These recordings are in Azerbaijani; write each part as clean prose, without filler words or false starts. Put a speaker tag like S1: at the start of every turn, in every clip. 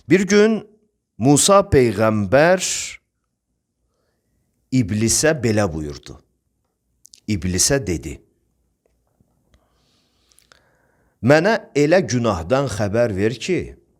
S1: Bir gün Musa peyğəmbər İblisə belə buyurdu. İblisə dedi: Mənə elə günahdan xəbər ver ki,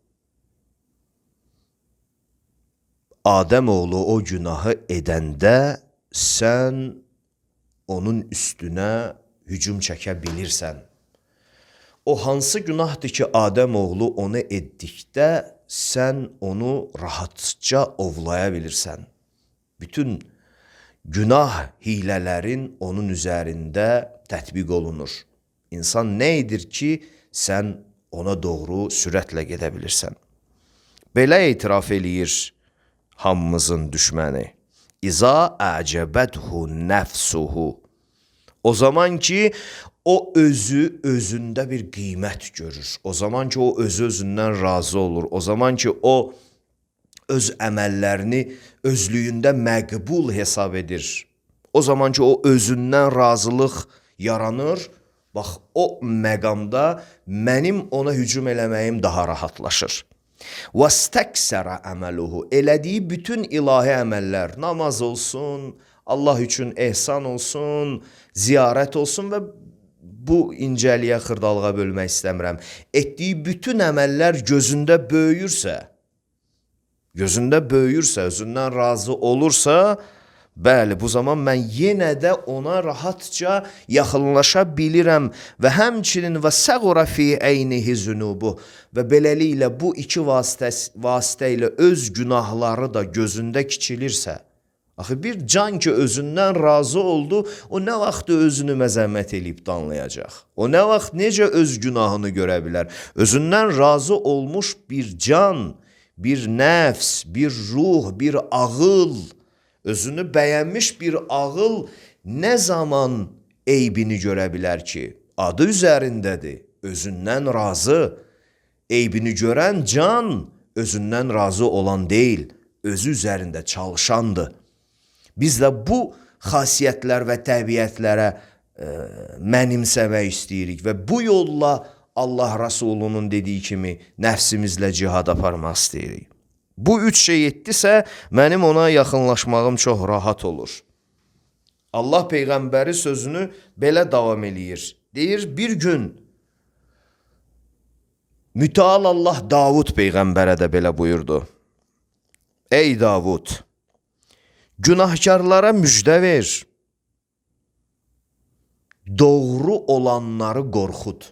S1: Adəm oğlu o günahı edəndə sən onun üstünə hücum çəkə bilirsən. O hansı günahdır ki, Adəm oğlu onu etdikdə sən onu rahatca ovlaya bilirsən. Bütün günah hilələrin onun üzərində tətbiq olunur. İnsan nə edir ki, sən ona doğru sürətlə gedə bilirsən. Belə etiraf eləyir hamımızın düşməni. İza əcəbəthu nəfsuhu. O zaman ki, o özündə bir qiymət görür. O zaman ki, o özündən razı olur. O zaman ki, o öz əməllərini özlüyündə məqbul hesab edir. O zaman ki, o özündən razılıq yaranır. Bax, o məqamda mənim ona hücum eləməyim daha rahatlaşır. وَاسْتَكْسَرَ əməluhu. Elədiyi bütün ilahi əməllər, namaz olsun, Allah üçün ehsan olsun, ziyarət olsun və bu incəliyə, xırdalığa bölmək istəmirəm. Etdiyi bütün əməllər gözündə böyürsə, özündən razı olursa, bəli, bu zaman mən yenə də ona rahatca yaxınlaşa bilirəm və həmçinin və səğura fi əynihi zunubu və beləliklə bu iki vasitə ilə öz günahları da gözündə kiçilirsə, axı bir can ki özündən razı oldu, o nə vaxt özünü məzəmmət eləyib danlayacaq? O nə vaxt necə öz günahını görə bilər? Özündən razı olmuş bir can, bir nəfs, bir ruh, bir ağıl, özünü bəyənmiş bir ağıl nə zaman eybini görə bilər ki? Adı üzərindədir, özündən razı. Eybini görən can özündən razı olan deyil, özü üzərində çalışandır. Biz də bu xasiyyətlər və təbiətlərə mənimsəmək istəyirik və bu yolla Allah Rasulunun dediyi kimi nəfsimizlə cihad aparmaq istəyirik. Bu üç şey etdisə, mənim ona yaxınlaşmağım çox rahat olur. Allah Peyğəmbəri sözünü belə davam eləyir. Deyir, bir gün mütəal Allah Davud Peyğəmbərə də belə buyurdu. Ey Davud, günahkarlara müjdə ver, doğru olanları qorxud.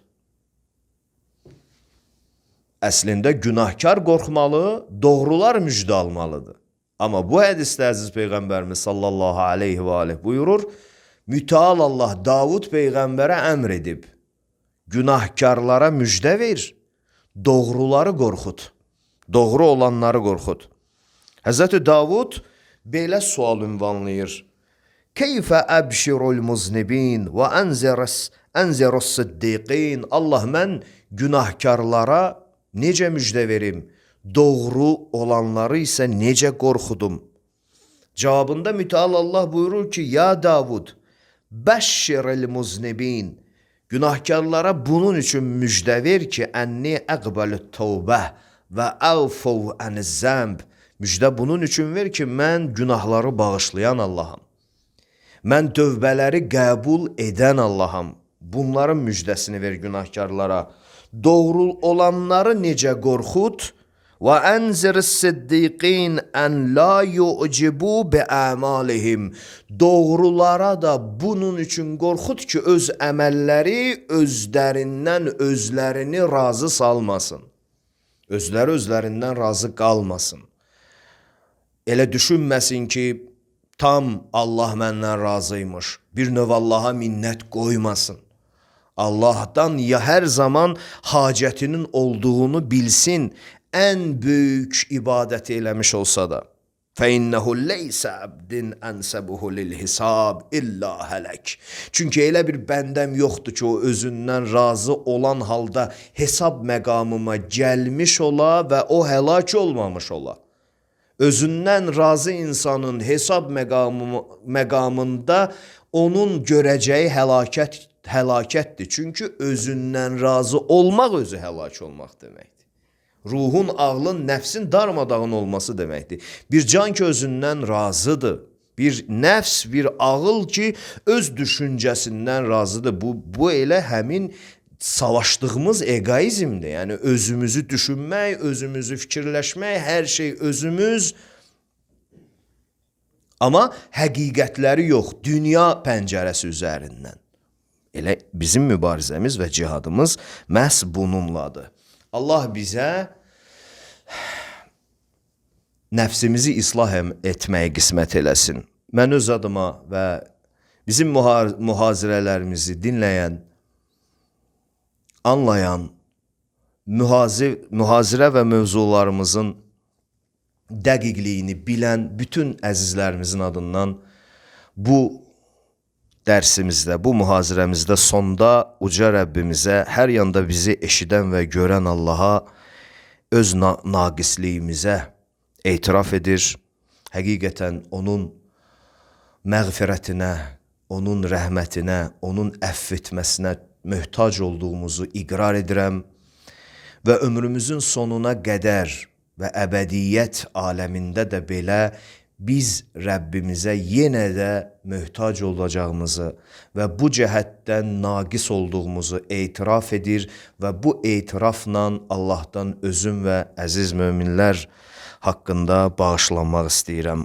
S1: Əslində günahkar qorxmalı, doğrular müjdə almalıdır. Amma bu hədisdə əziz Peyğəmbərimiz sallallahu aleyhi və aleyh buyurur, mütəal Allah Davud Peyğəmbərə əmr edib, günahkarlara müjdə ver, doğruları qorxud, doğru olanları qorxud. Həzrəti Davud belə sual ünvanlayır. Keyfə əbşirul muznibin və ənzirus siddiqin. Allah, mən günahkarlara necə müjdə verim, doğru olanları isə necə qorxudum? Cavabında mütəal Allah buyurur ki, ya Davud, bəşşiril muznibin. Günahkarlara bunun üçün müjdə ver ki, ənni əqbəlü tövbə və əvfəv ən-zəmb. Müjdə bunun üçün ver ki, mən günahları bağışlayan Allaham. Mən tövbələri qəbul edən Allaham. Bunların müjdəsini ver günahkarlara. Doğru olanları necə qorxud? Və ənziris siddiqin ən la yu'cibu bi əmalihim. Doğrulara da bunun üçün qorxud ki, öz əməlləri özlərindən özlərini razı salmasın. Özləri özlərindən razı qalmasın. Elə düşünməsin ki, tam Allah məndən razıymış. Bir növ Allaha minnət qoymasın. Allah'tan ya hər zaman hacətinin olduğunu bilsin, ən böyük ibadəti eləmiş olsa da. فَإِنَّهُ لَيْسَ عَبْدٍ أَنْسَبُهُ لِلْحِسَابِ إِلَّا هَلَكٍ. Çünki elə bir bəndəm yoxdur ki, o özündən razı olan halda hesab məqamıma gəlmiş ola və o həlak olmamış ola. Özündən razı insanın hesab məqamında onun görəcəyi həlakətdir. Çünki özündən razı olmaq özü həlak olmaq deməkdir. Ruhun, ağlın, nəfsin darmadağın olması deməkdir. Bir can ki özündən razıdır. Bir nəfs, bir ağıl ki öz düşüncəsindən razıdır. Bu elə həmin savaşdığımız egoizmdir. Yəni özümüzü düşünmək, özümüzü fikirləşmək, hər şey özümüz. Amma həqiqətləri yox, dünya pəncərəsi üzərindən. Elə bizim mübarizəmiz və cihadımız məhz bununladır. Allah bizə nəfsimizi islah etməyi qismət eləsin. Mən öz adıma və bizim mühazirələrimizi dinləyən, anlayan, mühazirə və mövzularımızın dəqiqliyini bilən bütün əzizlərimizin adından bu dərsimizdə, bu mühazirəmizdə sonda uca Rəbbimizə, hər yanda bizi eşidən və görən Allaha öz naqisliyimizə etiraf edir. Həqiqətən onun məğfirətinə, onun rəhmətinə, onun əfv etməsinə möhtac olduğumuzu iqrar edirəm və ömrümüzün sonuna qədər və əbədiyyət aləmində də belə biz Rəbbimizə yenə də möhtac olacağımızı və bu cəhətdən naqis olduğumuzu etiraf edir və bu etirafla Allahdan özüm və əziz möminlər haqqında bağışlanmaq istəyirəm.